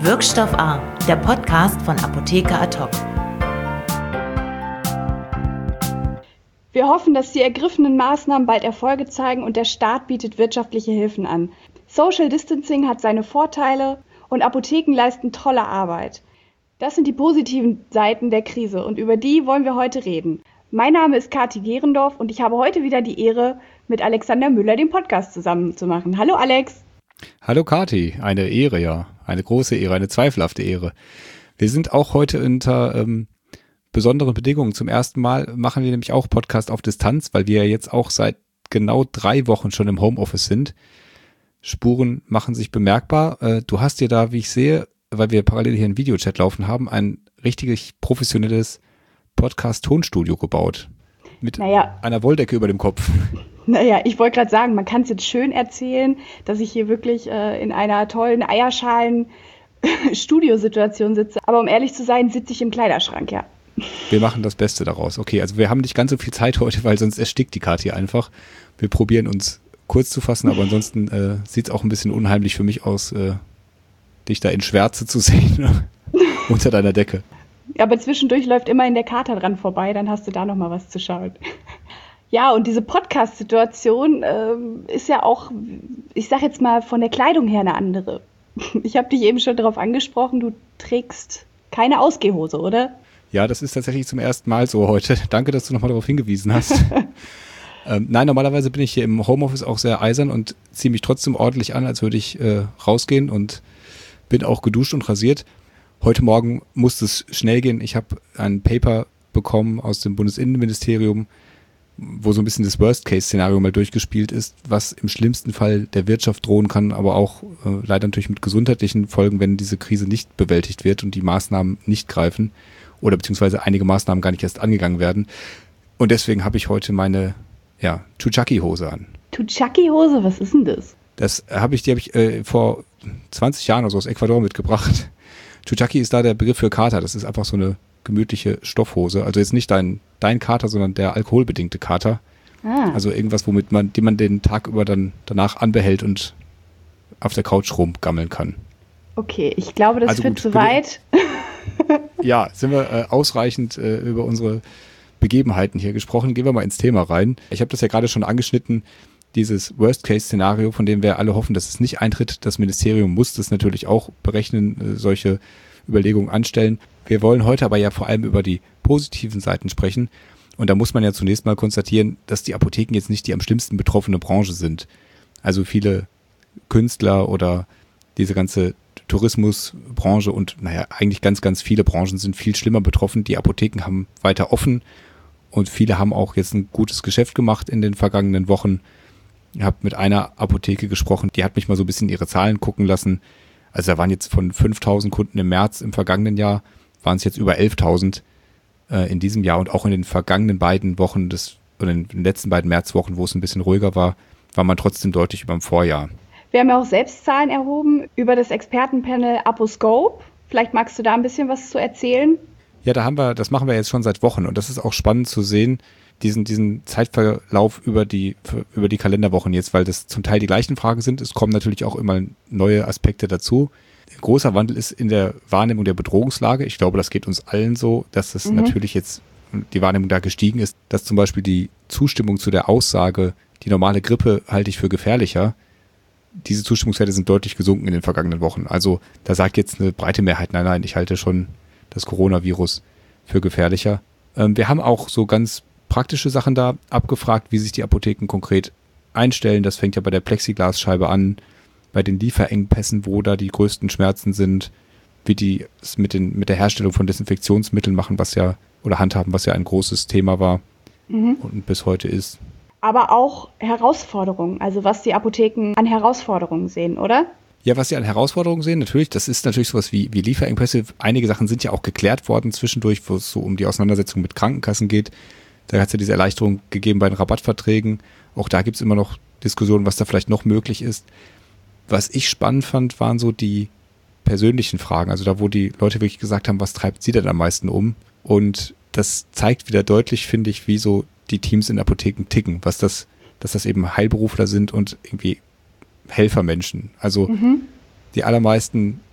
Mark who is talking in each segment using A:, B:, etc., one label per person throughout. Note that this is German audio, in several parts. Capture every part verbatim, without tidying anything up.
A: Wirkstoff A, der Podcast von Apotheker Ad-Hoc.
B: Wir hoffen, dass die ergriffenen Maßnahmen bald Erfolge zeigen und der Staat bietet wirtschaftliche Hilfen an. Social Distancing hat seine Vorteile und Apotheken leisten tolle Arbeit. Das sind die positiven Seiten der Krise und über die wollen wir heute reden. Mein Name ist Kathi Gerendorf und ich habe heute wieder die Ehre, mit Alexander Müller den Podcast zusammen zu machen. Hallo Alex.
C: Hallo Kathi, eine Ehre, ja. Eine große Ehre, eine zweifelhafte Ehre. Wir sind auch heute unter ähm, besonderen Bedingungen. Zum ersten Mal machen wir nämlich auch Podcast auf Distanz, weil wir ja jetzt auch seit genau drei Wochen schon im Homeoffice sind. Spuren machen sich bemerkbar. Äh, du hast dir da, wie ich sehe, weil wir parallel hier einen Videochat laufen haben, ein richtig professionelles Podcast-Tonstudio gebaut. Mit naja. einer Wolldecke über dem Kopf.
B: Naja, ich wollte gerade sagen, man kann es jetzt schön erzählen, dass ich hier wirklich äh, in einer tollen Eierschalen-Studiosituation sitze. Aber um ehrlich zu sein, sitze ich im Kleiderschrank, ja.
C: Wir machen das Beste daraus. Okay, also wir haben nicht ganz so viel Zeit heute, weil sonst erstickt die Kathi einfach. Wir probieren uns kurz zu fassen, aber ansonsten äh, sieht es auch ein bisschen unheimlich für mich aus, äh, dich da in Schwärze zu sehen unter deiner Decke.
B: Aber zwischendurch läuft immerhin der Kater dran vorbei, dann hast du da nochmal was zu schauen. Ja, und diese Podcast-Situation ähm, ist ja auch, ich sag jetzt mal, von der Kleidung her eine andere. Ich habe dich eben schon darauf angesprochen, du trägst keine Ausgehhose, oder?
C: Ja, das ist tatsächlich zum ersten Mal so heute. Danke, dass du nochmal darauf hingewiesen hast. ähm, nein, normalerweise bin ich hier im Homeoffice auch sehr eisern und ziehe mich trotzdem ordentlich an, als würde ich äh, rausgehen und bin auch geduscht und rasiert. Heute Morgen musste es schnell gehen. Ich habe ein Paper bekommen aus dem Bundesinnenministerium, wo so ein bisschen das Worst-Case-Szenario mal durchgespielt ist, was im schlimmsten Fall der Wirtschaft drohen kann, aber auch äh, leider natürlich mit gesundheitlichen Folgen, wenn diese Krise nicht bewältigt wird und die Maßnahmen nicht greifen oder beziehungsweise einige Maßnahmen gar nicht erst angegangen werden. Und deswegen habe ich heute meine ja, Chuchaki-Hose an.
B: Chuchaki-Hose? Was ist denn das?
C: Das habe ich, die habe ich äh, vor zwanzig Jahren oder so aus Ecuador mitgebracht. Chuchaki ist da der Begriff für Kater. Das ist einfach so eine gemütliche Stoffhose. Also jetzt nicht dein, dein Kater, sondern der alkoholbedingte Kater. Ah. Also irgendwas, womit man, den man den Tag über dann danach anbehält und auf der Couch rumgammeln kann.
B: Okay, ich glaube, das also führt gut, zu weit.
C: Ja, sind wir äh, ausreichend äh, über unsere Begebenheiten hier gesprochen. Gehen wir mal ins Thema rein. Ich habe das ja gerade schon angeschnitten, dieses Worst-Case-Szenario, von dem wir alle hoffen, dass es nicht eintritt. Das Ministerium muss das natürlich auch berechnen, äh, solche Überlegungen anstellen. Wir wollen heute aber ja vor allem über die positiven Seiten sprechen. Und da muss man ja zunächst mal konstatieren, dass die Apotheken jetzt nicht die am schlimmsten betroffene Branche sind. Also viele Künstler oder diese ganze Tourismusbranche und naja, eigentlich ganz, ganz viele Branchen sind viel schlimmer betroffen. Die Apotheken haben weiter offen und viele haben auch jetzt ein gutes Geschäft gemacht in den vergangenen Wochen. Ich habe mit einer Apotheke gesprochen, die hat mich mal so ein bisschen ihre Zahlen gucken lassen. Also da waren jetzt von fünftausend Kunden im März im vergangenen Jahr, waren es jetzt über elftausend äh, in diesem Jahr und auch in den vergangenen beiden Wochen, des, oder in den letzten beiden Märzwochen, wo es ein bisschen ruhiger war, war man trotzdem deutlich über dem Vorjahr.
B: Wir haben ja auch selbst Zahlen erhoben über das Expertenpanel Aposcope. Vielleicht magst du da ein bisschen was zu erzählen?
C: Ja, da haben wir, das machen wir jetzt schon seit Wochen und das ist auch spannend zu sehen, diesen, diesen Zeitverlauf über die, über die Kalenderwochen jetzt, weil das zum Teil die gleichen Fragen sind. Es kommen natürlich auch immer neue Aspekte dazu. Ein großer Wandel ist in der Wahrnehmung der Bedrohungslage. Ich glaube, das geht uns allen so, dass es mhm. natürlich jetzt die Wahrnehmung da gestiegen ist, dass zum Beispiel die Zustimmung zu der Aussage, die normale Grippe halte ich für gefährlicher, diese Zustimmungswerte sind deutlich gesunken in den vergangenen Wochen. Also da sagt jetzt eine breite Mehrheit, nein, nein, ich halte schon das Coronavirus für gefährlicher. Ähm, wir haben auch so ganz praktische Sachen da abgefragt, wie sich die Apotheken konkret einstellen. Das fängt ja bei der Plexiglasscheibe an, bei den Lieferengpässen, wo da die größten Schmerzen sind, wie die es mit, den, mit der Herstellung von Desinfektionsmitteln machen, was ja, oder handhaben, was ja ein großes Thema war mhm. und bis heute ist.
B: Aber auch Herausforderungen, also was die Apotheken an Herausforderungen sehen, oder?
C: Ja, was sie an Herausforderungen sehen, natürlich, das ist natürlich sowas wie, wie Lieferengpässe. Einige Sachen sind ja auch geklärt worden zwischendurch, wo es so um die Auseinandersetzung mit Krankenkassen geht. Da hat es ja diese Erleichterung gegeben bei den Rabattverträgen. Auch da gibt es immer noch Diskussionen, was da vielleicht noch möglich ist. Was ich spannend fand, waren so die persönlichen Fragen. Also da, wo die Leute wirklich gesagt haben, was treibt sie denn am meisten um? Und das zeigt wieder deutlich, finde ich, wie so die Teams in Apotheken ticken, was das, dass das eben Heilberufler sind und irgendwie Helfermenschen. Also mhm. die allermeisten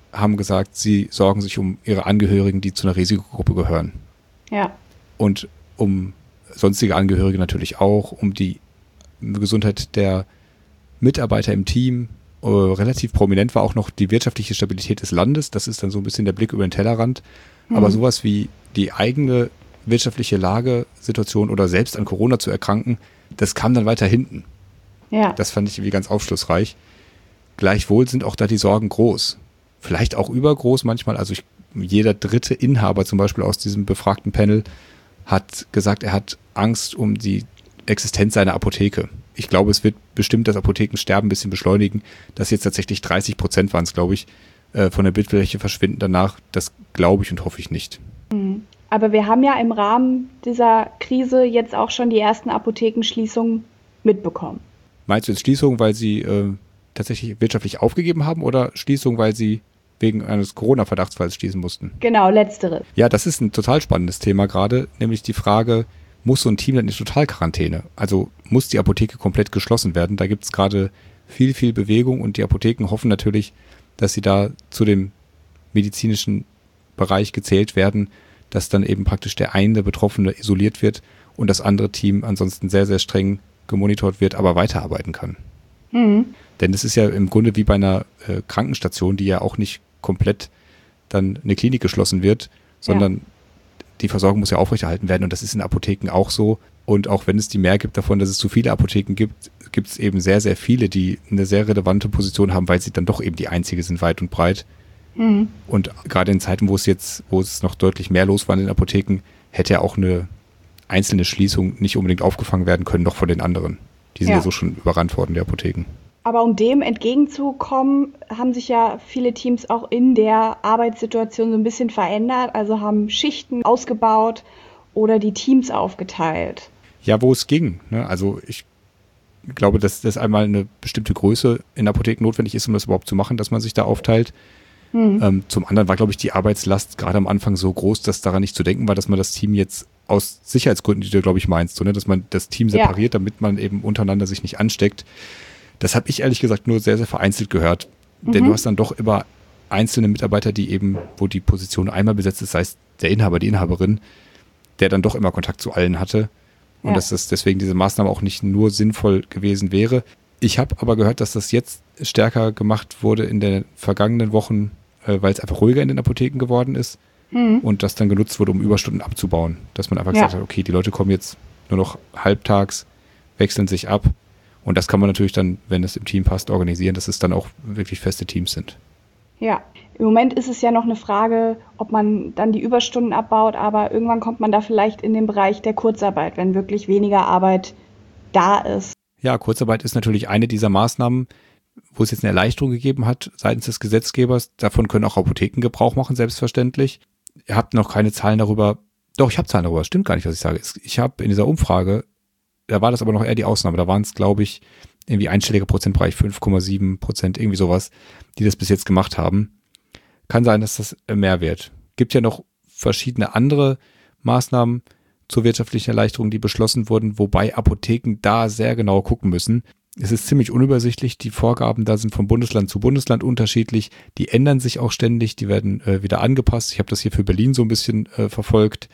C: haben gesagt, sie sorgen sich um ihre Angehörigen, die zu einer Risikogruppe gehören.
B: Ja.
C: Und um sonstige Angehörige natürlich auch, um die Gesundheit der Mitarbeiter im Team. Äh, relativ prominent war auch noch die wirtschaftliche Stabilität des Landes. Das ist dann so ein bisschen der Blick über den Tellerrand. Mhm. Aber sowas wie die eigene wirtschaftliche Lage, Situation oder selbst an Corona zu erkranken, das kam dann weiter hinten.
B: Ja.
C: Das fand ich irgendwie ganz aufschlussreich. Gleichwohl sind auch da die Sorgen groß. Vielleicht auch übergroß manchmal. Also ich, jeder dritte Inhaber zum Beispiel aus diesem befragten Panel hat gesagt, er hat Angst um die Existenz seiner Apotheke. Ich glaube, es wird bestimmt das Apothekensterben ein bisschen beschleunigen. Dass jetzt tatsächlich dreißig Prozent waren es, glaube ich, von der Bildfläche verschwinden danach. Das glaube ich und hoffe ich nicht.
B: Aber wir haben ja im Rahmen dieser Krise jetzt auch schon die ersten Apothekenschließungen mitbekommen.
C: Meinst du jetzt Schließungen, weil sie äh, tatsächlich wirtschaftlich aufgegeben haben oder Schließungen, weil sie wegen eines Corona-Verdachtsfalls schließen mussten?
B: Genau, letzteres.
C: Ja, das ist ein total spannendes Thema gerade, nämlich die Frage, muss so ein Team dann in Totalquarantäne? Also muss die Apotheke komplett geschlossen werden? Da gibt es gerade viel, viel Bewegung und die Apotheken hoffen natürlich, dass sie da zu dem medizinischen Bereich gezählt werden, dass dann eben praktisch der eine Betroffene isoliert wird und das andere Team ansonsten sehr, sehr streng gemonitort wird, aber weiterarbeiten kann. Mhm. Denn es ist ja im Grunde wie bei einer äh, Krankenstation, die ja auch nicht komplett dann eine Klinik geschlossen wird, sondern ja. die Versorgung muss ja aufrechterhalten werden und das ist in Apotheken auch so. Und auch wenn es die mehr gibt davon, dass es zu viele Apotheken gibt, gibt es eben sehr, sehr viele, die eine sehr relevante Position haben, weil sie dann doch eben die einzige sind, weit und breit. Mhm. Und gerade in Zeiten, wo es jetzt, wo es noch deutlich mehr los war in den Apotheken, hätte ja auch eine einzelne Schließung nicht unbedingt aufgefangen werden können, noch von den anderen. Die sind ja, ja so schon überrannt worden, die Apotheken.
B: Aber um dem entgegenzukommen, haben sich ja viele Teams auch in der Arbeitssituation so ein bisschen verändert, also haben Schichten ausgebaut oder die Teams aufgeteilt.
C: Ja, wo es ging. Ne? Also ich glaube, dass das einmal eine bestimmte Größe in Apotheken notwendig ist, um das überhaupt zu machen, dass man sich da aufteilt. Mhm. Ähm, zum anderen war, glaube ich, die Arbeitslast gerade am Anfang so groß, dass daran nicht zu denken war, dass man das Team jetzt aus Sicherheitsgründen, die du, glaube ich, meinst, so, ne? Dass man das Team separiert, ja. damit man eben untereinander sich nicht ansteckt. Das habe ich ehrlich gesagt nur sehr, sehr vereinzelt gehört. Mhm. Denn du hast dann doch immer einzelne Mitarbeiter, die eben, wo die Position einmal besetzt ist, sei es der Inhaber, die Inhaberin, der dann doch immer Kontakt zu allen hatte. Und ja. dass das deswegen diese Maßnahme auch nicht nur sinnvoll gewesen wäre. Ich habe aber gehört, dass das jetzt stärker gemacht wurde in den vergangenen Wochen, äh, weil es einfach ruhiger in den Apotheken geworden ist. Mhm. Und das dann genutzt wurde, um Überstunden abzubauen. Dass man einfach ja. gesagt hat, okay, die Leute kommen jetzt nur noch halbtags, wechseln sich ab. Und das kann man natürlich dann, wenn es im Team passt, organisieren, dass es dann auch wirklich feste Teams sind.
B: Ja, im Moment ist es ja noch eine Frage, ob man dann die Überstunden abbaut, aber irgendwann kommt man da vielleicht in den Bereich der Kurzarbeit, wenn wirklich weniger Arbeit da ist.
C: Ja, Kurzarbeit ist natürlich eine dieser Maßnahmen, wo es jetzt eine Erleichterung gegeben hat seitens des Gesetzgebers. Davon können auch Apotheken Gebrauch machen, selbstverständlich. Ihr habt noch keine Zahlen darüber. Doch, ich habe Zahlen darüber. Stimmt gar nicht, was ich sage. Ich habe in dieser Umfrage, da war das aber noch eher die Ausnahme. Da waren es, glaube ich, irgendwie einstelliger Prozentbereich, fünf Komma sieben Prozent, irgendwie sowas, die das bis jetzt gemacht haben. Kann sein, dass das mehr wird. Gibt ja noch verschiedene andere Maßnahmen zur wirtschaftlichen Erleichterung, die beschlossen wurden, wobei Apotheken da sehr genau gucken müssen. Es ist ziemlich unübersichtlich. Die Vorgaben da sind von Bundesland zu Bundesland unterschiedlich. Die ändern sich auch ständig. Die werden äh, wieder angepasst. Ich habe das hier für Berlin so ein bisschen äh, verfolgt.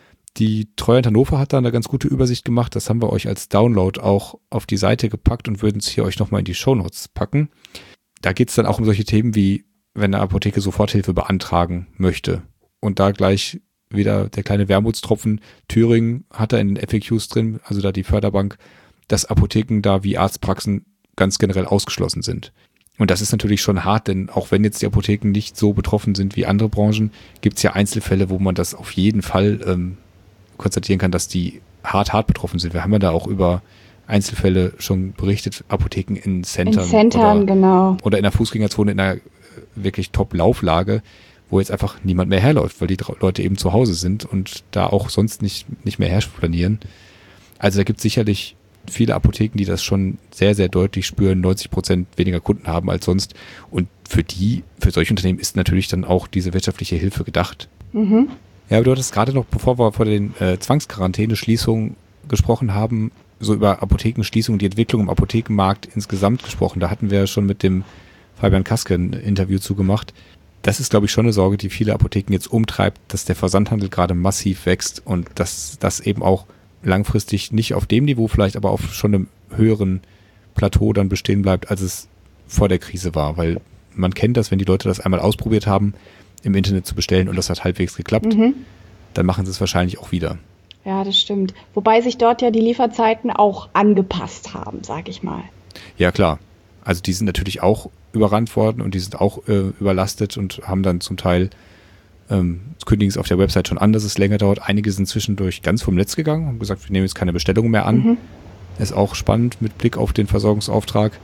C: Die Treuhand Hannover hat da eine ganz gute Übersicht gemacht. Das haben wir euch als Download auch auf die Seite gepackt und würden es hier euch nochmal in die Shownotes packen. Da geht es dann auch um solche Themen wie, wenn eine Apotheke Soforthilfe beantragen möchte. Und da gleich wieder der kleine Wermutstropfen. Thüringen hat da in den F A Qs drin, also da die Förderbank, dass Apotheken da wie Arztpraxen ganz generell ausgeschlossen sind. Und das ist natürlich schon hart, denn auch wenn jetzt die Apotheken nicht so betroffen sind wie andere Branchen, gibt es ja Einzelfälle, wo man das auf jeden Fall ähm, konstatieren kann, dass die hart, hart betroffen sind. Wir haben ja da auch über Einzelfälle schon berichtet, Apotheken in Centern,
B: in Centern
C: oder,
B: genau.
C: oder in der Fußgängerzone in einer wirklich Top-Lauflage, wo jetzt einfach niemand mehr herläuft, weil die Leute eben zu Hause sind und da auch sonst nicht, nicht mehr herplanieren. Also da gibt es sicherlich viele Apotheken, die das schon sehr, sehr deutlich spüren, neunzig Prozent weniger Kunden haben als sonst. Und für die, für solche Unternehmen ist natürlich dann auch diese wirtschaftliche Hilfe gedacht. Mhm. Ja, aber du hattest gerade noch, bevor wir vor den äh, Zwangsquarantäne-Schließungen gesprochen haben, so über Apothekenschließungen, die Entwicklung im Apothekenmarkt insgesamt gesprochen. Da hatten wir ja schon mit dem Fabian Kaske ein Interview zugemacht. das ist, glaube ich, schon eine Sorge, die viele Apotheken jetzt umtreibt, dass der Versandhandel gerade massiv wächst und dass das eben auch langfristig nicht auf dem Niveau vielleicht, aber auf schon einem höheren Plateau dann bestehen bleibt, als es vor der Krise war. Weil man kennt das, wenn die Leute das einmal ausprobiert haben, im Internet zu bestellen und das hat halbwegs geklappt, mhm. dann machen sie es wahrscheinlich auch wieder.
B: Ja, das stimmt. Wobei sich dort ja die Lieferzeiten auch angepasst haben, sag ich mal.
C: Ja, klar. Also die sind natürlich auch überrannt worden und die sind auch äh, überlastet und haben dann zum Teil, ähm, kündigen es auf der Website schon an, dass es länger dauert. Einige sind zwischendurch ganz vom Netz gegangen, haben gesagt, wir nehmen jetzt keine Bestellung mehr an. Mhm. Ist auch spannend mit Blick auf den Versorgungsauftrag.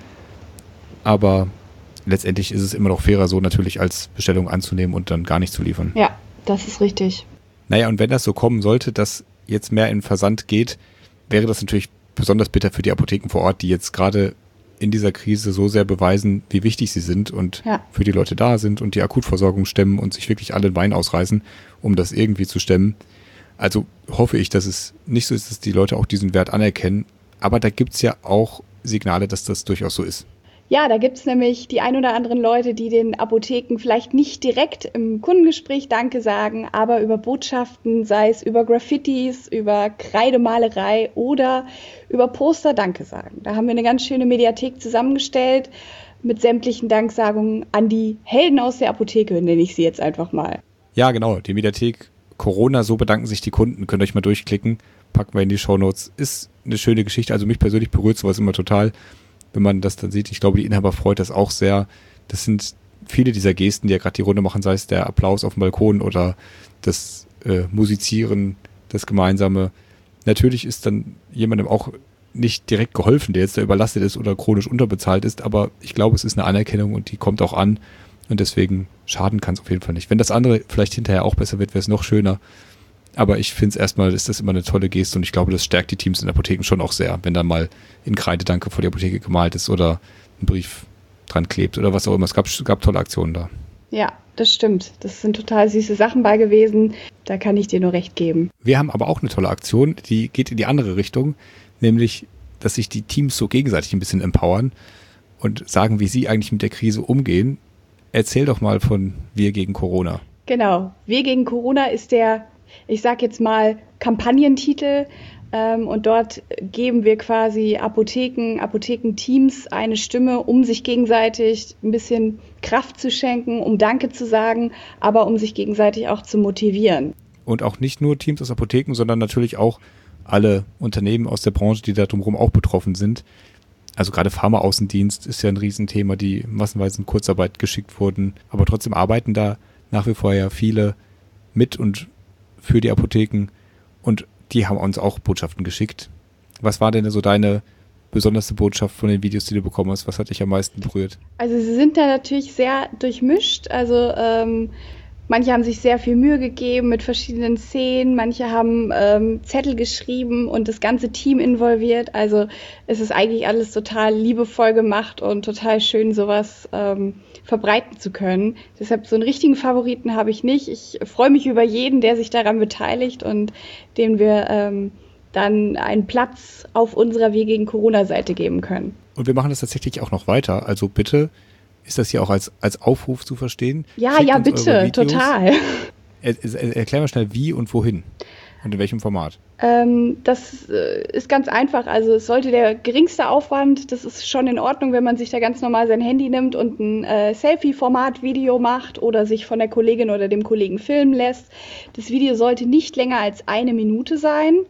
C: Aber letztendlich ist es immer noch fairer, so natürlich als Bestellung anzunehmen und dann gar nicht zu liefern.
B: Ja, das ist richtig.
C: Naja, und wenn das so kommen sollte, dass jetzt mehr in Versand geht, wäre das natürlich besonders bitter für die Apotheken vor Ort, die jetzt gerade in dieser Krise so sehr beweisen, wie wichtig sie sind und ja. für die Leute da sind und die Akutversorgung stemmen und sich wirklich alle den Bein ausreißen, um das irgendwie zu stemmen. Also hoffe ich, dass es nicht so ist, dass die Leute auch diesen Wert anerkennen. Aber da gibt's ja auch Signale, dass das durchaus so ist.
B: Ja, da gibt's nämlich die ein oder anderen Leute, die den Apotheken vielleicht nicht direkt im Kundengespräch Danke sagen, aber über Botschaften, sei es über Graffitis, über Kreidemalerei oder über Poster Danke sagen. Da haben wir eine ganz schöne Mediathek zusammengestellt mit sämtlichen Danksagungen an die Helden aus der Apotheke, nenne ich sie jetzt einfach mal.
C: Ja, genau, die Mediathek Corona, so bedanken sich die Kunden, könnt ihr euch mal durchklicken, packen wir in die Shownotes. Ist eine schöne Geschichte, also mich persönlich berührt sowas immer total, wenn man das dann sieht. Ich glaube, die Inhaber freut das auch sehr. Das sind viele dieser Gesten, die ja gerade die Runde machen, sei es der Applaus auf dem Balkon oder das äh, Musizieren, das Gemeinsame. Natürlich ist dann jemandem auch nicht direkt geholfen, der jetzt da überlastet ist oder chronisch unterbezahlt ist, aber ich glaube, es ist eine Anerkennung und die kommt auch an und deswegen schaden kann es auf jeden Fall nicht. Wenn das andere vielleicht hinterher auch besser wird, wäre es noch schöner. Aber ich finde es erstmal, ist das immer eine tolle Geste und ich glaube, das stärkt die Teams in Apotheken schon auch sehr, wenn da mal in Kreide Danke vor die Apotheke gemalt ist oder ein Brief dran klebt oder was auch immer. Es gab, gab tolle Aktionen da.
B: Ja, das stimmt. Das sind total süße Sachen bei gewesen. Da kann ich dir nur recht geben.
C: Wir haben aber auch eine tolle Aktion, die geht in die andere Richtung, nämlich, dass sich die Teams so gegenseitig ein bisschen empowern und sagen, wie sie eigentlich mit der Krise umgehen. Erzähl doch mal von Wir gegen Corona.
B: Genau. Wir gegen Corona ist der, ich sag jetzt mal, Kampagnentitel. Ähm, und dort geben wir quasi Apotheken, Apothekenteams eine Stimme, um sich gegenseitig ein bisschen Kraft zu schenken, um Danke zu sagen, aber um sich gegenseitig auch zu motivieren.
C: Und auch nicht nur Teams aus Apotheken, sondern natürlich auch alle Unternehmen aus der Branche, die da drumherum auch betroffen sind. Also gerade Pharmaaußendienst ist ja ein Riesenthema, die massenweise in Kurzarbeit geschickt wurden. Aber trotzdem arbeiten da nach wie vor ja viele mit und für die Apotheken. Und die haben uns auch Botschaften geschickt. Was war denn so deine besonderste Botschaft von den Videos, die du bekommen hast? Was hat dich am meisten berührt?
B: Also sie sind da natürlich sehr durchmischt. Also ähm, manche haben sich sehr viel Mühe gegeben mit verschiedenen Szenen. Manche haben ähm, Zettel geschrieben und das ganze Team involviert. Also es ist eigentlich alles total liebevoll gemacht und total schön, sowas ähm, verbreiten zu können. Deshalb so einen richtigen Favoriten habe ich nicht. Ich freue mich über jeden, der sich daran beteiligt und dem wir ähm, dann einen Platz auf unserer Wir gegen Corona-Seite geben können.
C: Und wir machen das tatsächlich auch noch weiter. Also bitte, ist das hier auch als, als Aufruf zu verstehen?
B: Ja, Schickt ja, bitte, total.
C: Er, er, erklär mal schnell, wie und wohin und in welchem Format.
B: Ähm, das äh, ist ganz einfach. Also es sollte der geringste Aufwand, das ist schon in Ordnung, wenn man sich da ganz normal sein Handy nimmt und ein äh, Selfie-Format-Video macht oder sich von der Kollegin oder dem Kollegen filmen lässt. Das Video sollte nicht länger als eine Minute sein,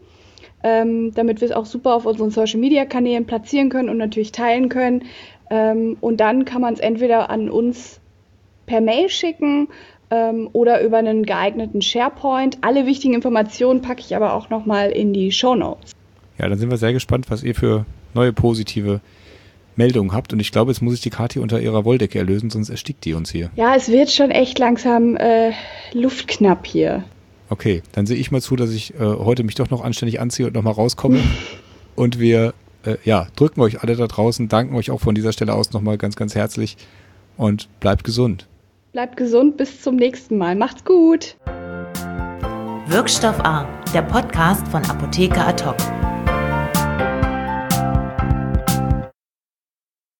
B: ähm, damit wir es auch super auf unseren Social-Media-Kanälen platzieren können und natürlich teilen können. Ähm, und dann kann man es entweder an uns per Mail schicken ähm, oder über einen geeigneten SharePoint. Alle wichtigen Informationen packe ich aber auch nochmal in die Shownotes.
C: Ja, dann sind wir sehr gespannt, was ihr für neue positive Meldungen habt. Und ich glaube, jetzt muss ich die Kathi unter ihrer Wolldecke erlösen, sonst erstickt die uns hier.
B: Ja, es wird schon echt langsam äh, luftknapp hier.
C: Okay, dann sehe ich mal zu, dass ich äh, heute mich doch noch anständig anziehe und nochmal rauskomme. Und wir äh, ja, drücken euch alle da draußen, danken euch auch von dieser Stelle aus nochmal ganz, ganz herzlich und bleibt gesund.
B: Bleibt gesund, bis zum nächsten Mal. Macht's gut.
A: Wirkstoff A, der Podcast von Apotheker Ad hoc.